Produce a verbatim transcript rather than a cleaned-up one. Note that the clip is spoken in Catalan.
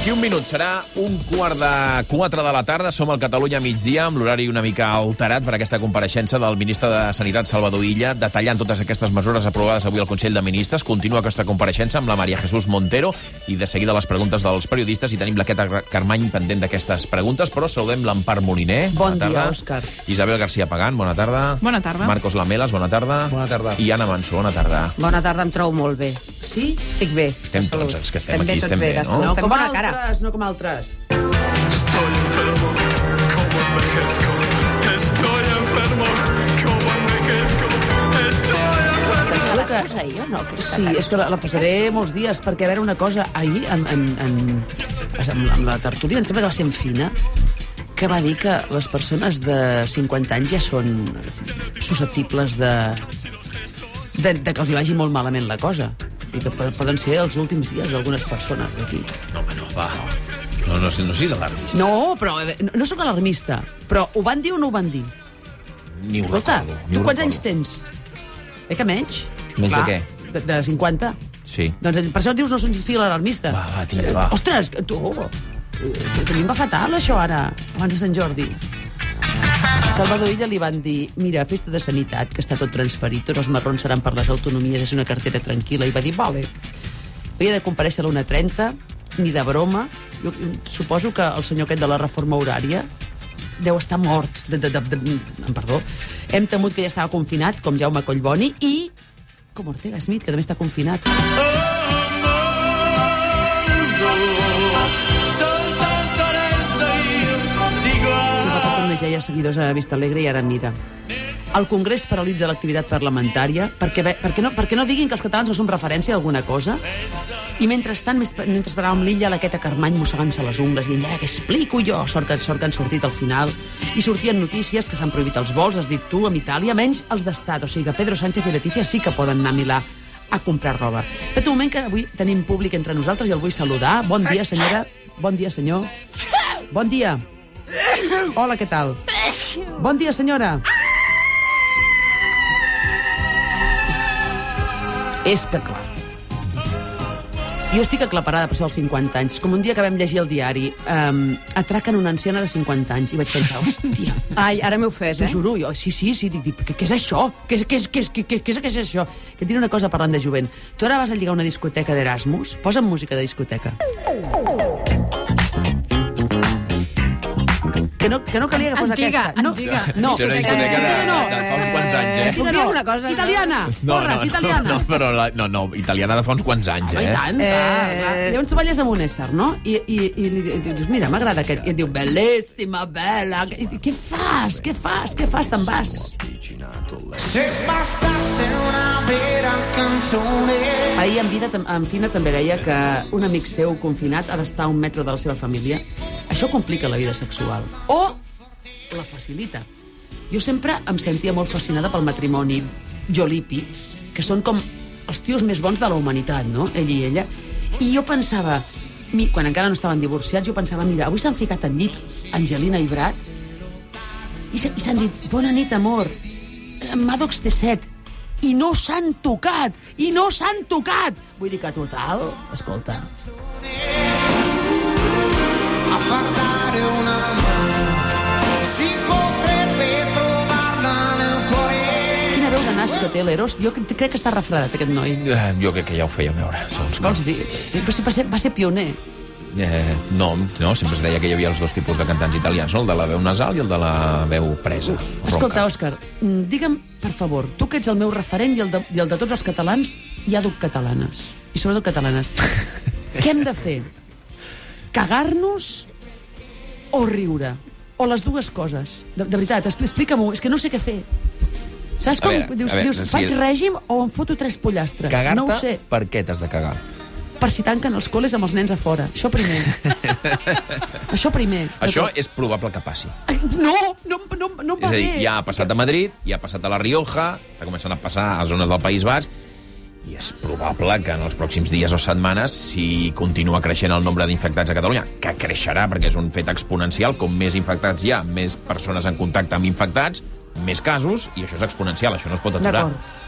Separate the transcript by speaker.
Speaker 1: D'aquí un minut serà un quart de quatre de la tarda. Som al Catalunya migdia, amb l'horari una mica alterat per aquesta compareixença del ministre de Sanitat, Salvador Illa, detallant totes aquestes mesures aprovades avui al Consell de Ministres. Continua aquesta compareixença amb la Maria Jesús Montero i de seguida les preguntes dels periodistes. I tenim la Queta Carmany pendent d'aquestes preguntes, però saludem l'Empar Moliner.
Speaker 2: Bon
Speaker 1: bona tarda.
Speaker 2: dia, Òscar.
Speaker 1: Isabel García Pagán, bona tarda.
Speaker 3: Bona tarda.
Speaker 1: Marcos Lamelas, bona tarda.
Speaker 4: Bona tarda.
Speaker 1: I Anna Manso, bona tarda.
Speaker 2: Bona tarda, em trobo molt bé. Sí? Estic bé.
Speaker 1: Estem
Speaker 2: De salut.
Speaker 1: tots els que estem
Speaker 2: Estem
Speaker 1: aquí,
Speaker 2: bé,
Speaker 1: estem
Speaker 2: tots
Speaker 1: bé,
Speaker 2: gràcies.
Speaker 1: no?
Speaker 2: No
Speaker 3: Fem
Speaker 2: com
Speaker 3: bona
Speaker 2: altres,
Speaker 3: cara.
Speaker 2: no com altres.
Speaker 5: Estoy enfermo, ¿cómo envejezco? Estoy enfermo, ¿cómo envejezco? Estoy enfermo.
Speaker 2: Pensava que... Posa ella, no? Sí, és que la, la posaré molts dies, perquè a veure una cosa, ahir, en, en, en, amb, amb la tertúlia, em sembla que va ser en Fina, que va dir que les persones de cinquanta anys ja són susceptibles de, de, de que els hi vagi molt malament la cosa. I que poden ser els últims dies d'algunes persones d'aquí.
Speaker 1: No, home, no, va. No, no, no siguis alarmista.
Speaker 2: No, però no, no sóc alarmista, però ho van dir o no ho van dir?
Speaker 1: Ni ho
Speaker 2: Escolta,
Speaker 1: recordo. Ni
Speaker 2: tu
Speaker 1: ho
Speaker 2: quants
Speaker 1: recordo.
Speaker 2: anys tens? Eh que menys?
Speaker 1: Menys de
Speaker 2: Clar,
Speaker 1: què?
Speaker 2: De, de cinquanta.
Speaker 1: Sí.
Speaker 2: Doncs per això dius no sigui l'alarmista.
Speaker 1: Va, va, tira, va.
Speaker 2: Eh, ostres, que tu... eh, Que a mi em va fatal, això, ara, abans de Sant Jordi. A Salvador Illa li van dir, mira, festa de sanitat, que està tot transferit, tots els marrons seran per les autonomies, és una cartera tranquil·la, i va dir, vale. Havia de comparèixer a l'una trenta, ni de broma. Jo suposo que el senyor aquest de la reforma horària deu estar mort. De, de, de, de, perdó. Hem temut que ja estava confinat, com Jaume Collboni, i com Ortega Smith, que també està confinat. Ja hi ha seguidors a Vista Alegre i ara mira. El Congrés paralitza l'activitat parlamentària perquè, perquè, no, perquè no diguin que els catalans no som referència d'alguna cosa. I mentrestant, mentre esperàvem l'Illa, la Queta Carmany mossegant-se les ungles, dient, ara què explico jo? Sort que, sort que han sortit al final. I sortien notícies que s'han prohibit els vols, has dit tu, amb Itàlia, menys els d'estat. O sigui que Pedro Sánchez i Leticia sí que poden anar a Milà a comprar roba. Fet un moment que avui tenim públic entre nosaltres i el vull saludar. Bon dia, senyora. Bon dia, senyor. Bon dia. Hola, què tal? Bon dia, senyora. És que clar. Jo estic aclaparada per això als cinquanta anys. Com un dia que vam llegir el diari, um, atraquen una anciana de cinquanta anys, i vaig pensar, hòstia...
Speaker 3: Ai, ara m'heu fet,
Speaker 2: T'ho
Speaker 3: eh?
Speaker 2: juro, jo, sí, sí, sí, dic, dic, què, què és això? Què, és- què, és- què, és- què, què, què, és- què és això? Que et diré una cosa parlant de jovent. Tu ara vas a lligar a una discoteca d'Erasmus, posa'm música de discoteca. Que no, que no calia que fos
Speaker 3: Antiga,
Speaker 2: aquesta. No,
Speaker 3: antiga.
Speaker 2: No,
Speaker 1: Sí, una discoteca de, de, de fa uns quants anys, eh?
Speaker 3: Puc dir una cosa?
Speaker 2: Italiana, porres, italiana.
Speaker 1: No, no, però la, no, no, italiana de fa uns quants anys,
Speaker 2: Home,
Speaker 1: eh?
Speaker 2: i tant,
Speaker 3: Eh.
Speaker 2: va, va. Llavors tu balles amb un ésser, no? I, i, i li i dius, mira, m'agrada aquest. I et diu, bellíssima, bella. I, què fas? Què fas? Què fas? Te'n vas.
Speaker 5: Se bastasse una vera canzone.
Speaker 2: Ahir en, vida, en Fina també deia que un amic seu confinat ha d'estar a un metre de la seva família. Això complica la vida sexual. O la facilita. Jo sempre em sentia molt fascinada pel matrimoni Jolipi, que són com els tios més bons de la humanitat, no? Ell i ella. I jo pensava, mi, quan encara no estaven divorciats, jo pensava, mira, avui s'han ficat al llit Angelina i Brad i se- i s'han dit, bona nit, amor, Maddox té set, i no s'han tocat, i no s'han tocat. Vull dir que total, escolta,
Speaker 5: A guardare una mano si potrebbe trovarla nel cuore.
Speaker 2: quina veu de nas que té l'Eros. Jo crec que està refredat, aquest noi.
Speaker 1: Eh, Jo crec que ja ho fèiem veure, segons com.
Speaker 2: Vols dir? Va ser, va ser, va ser pioner.
Speaker 1: Eh, no, no, sempre es deia que hi havia els dos tipus de cantants italians, no? El de la veu nasal i el de la veu presa.
Speaker 2: Escolta,
Speaker 1: ronca.
Speaker 2: Òscar, mm, digue'm, per favor, tu que ets el meu referent i el de, i el de tots els catalans, hi ha duc catalanes. I sobretot catalanes. Què hem de fer? Cagar-nos o riure? O les dues coses? De, de veritat, expli- explica-m'ho, és que no sé què fer. Saps
Speaker 1: A
Speaker 2: com?
Speaker 1: veure,
Speaker 2: dius,
Speaker 1: a veure,
Speaker 2: dius
Speaker 1: si
Speaker 2: faig
Speaker 1: és-
Speaker 2: règim o em foto tres pollastres?
Speaker 1: Cagar-te,
Speaker 2: No ho sé.
Speaker 1: per què t'has de cagar?
Speaker 2: Per si tanquen els col·les amb els nens a fora. Això primer. Això primer.
Speaker 1: Això és probable que passi.
Speaker 2: Ai, No, no, no, no em va
Speaker 1: És a dir,
Speaker 2: bé.
Speaker 1: ja ha passat a Madrid, ja ha passat a La Rioja, està començant a passar a zones del País Basc, i és probable que en els pròxims dies o setmanes, si continua creixent el nombre d'infectats a Catalunya, que creixerà perquè és un fet exponencial, com més infectats hi ha, més persones en contacte amb infectats, més casos, i això és exponencial, això no es pot aturar.
Speaker 2: D'acord.